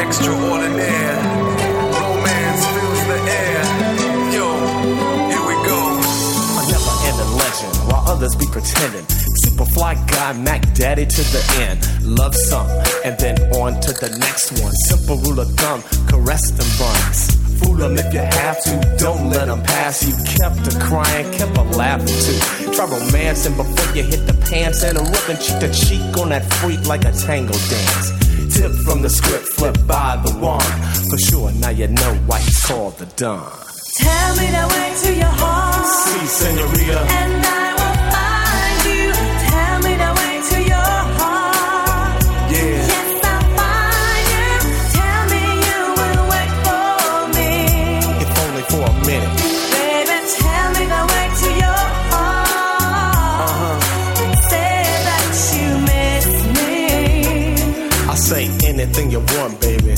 extraordinaire. Romance fills the air. Yo, here we go. A never-ending legend, while others be pretending. Superfly guy, Mac Daddy to the end. Love some, and then on to the next one. Simple rule of thumb, caress them buns. Fool them if you have to, don't let them pass you. Kept a crying, kept a laughing too. Try romancing before you hit the pants, and a rubbing cheek to cheek on that freak like a tango dance. Tip from the script, flip by the wand. For sure, now you know why he's called the Don. Tell me the way to your heart. Si, senorita. And I will find you. Tell me the way to your heart. Yeah. Yes, I'll find you. Tell me you will wait for me. If only for a minute. Baby, tell me the way to your heart. Say that you miss me. I'll say anything you want, baby.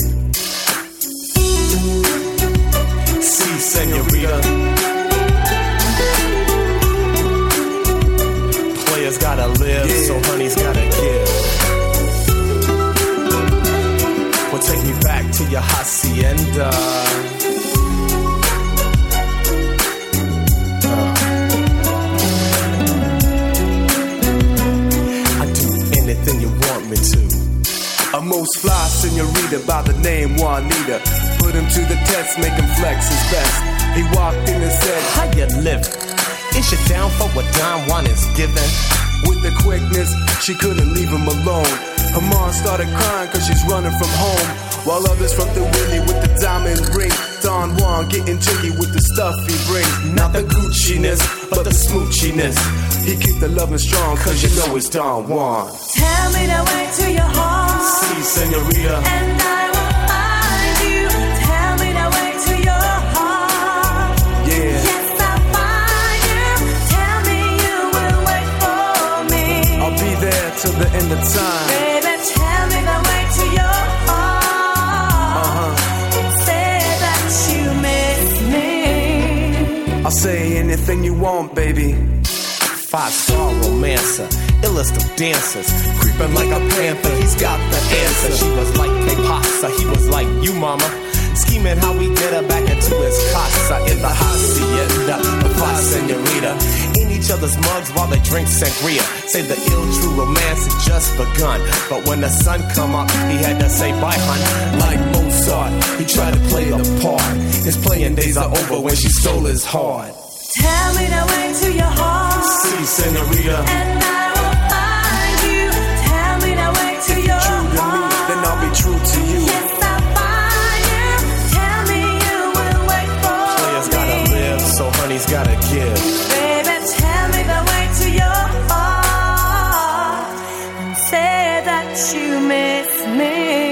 Si, senorita. Players gotta live, so honey's gotta give. Well, take me back to your hacienda. I do anything you want me to. A most fly senorita by the name Juanita. Put him to the test, make him flex his best. He walked in and said, How you living? Is you down for what Don Juan is giving? with the quickness, she couldn't leave him alone. Her mom started crying cause she's running from home, while others from the Willie with the diamond ring. Don Juan getting jiggy with the stuff he brings. Not the Gucci-ness, but the smoochiness. He keep the loving strong cause you know it's Don Juan. Tell me the way to your heart. Si, senorita. And I will find you. Tell me the way to your heart. Yeah, Yes, I'll find you. Tell me you will wait for me. I'll be there till the end of time. Baby, tell me the way to your heart. Say that you miss me. I'll say anything you want, baby. 5-star romancer, illest of dancers, creeping like a panther, he's got the answer. She was like que pasa, he was like you mama, scheming how we get her back into his casa. In the hacienda, the fly senorita, in each other's mugs while they drink sangria. Say the ill true romance had just begun, but when the sun come up, he had to say bye hun. Like Mozart, he tried to play the part. His playing days are over when she stole his heart. Tell me the way to your heart. Si, senorita. And I will find you. Tell me the way to your True to me, heart. then I'll be true to you. Yes, I'll find you. Tell me you will wait for Players me. gotta live, so honey's gotta give. Baby, tell me the way to your heart. And say that you miss me.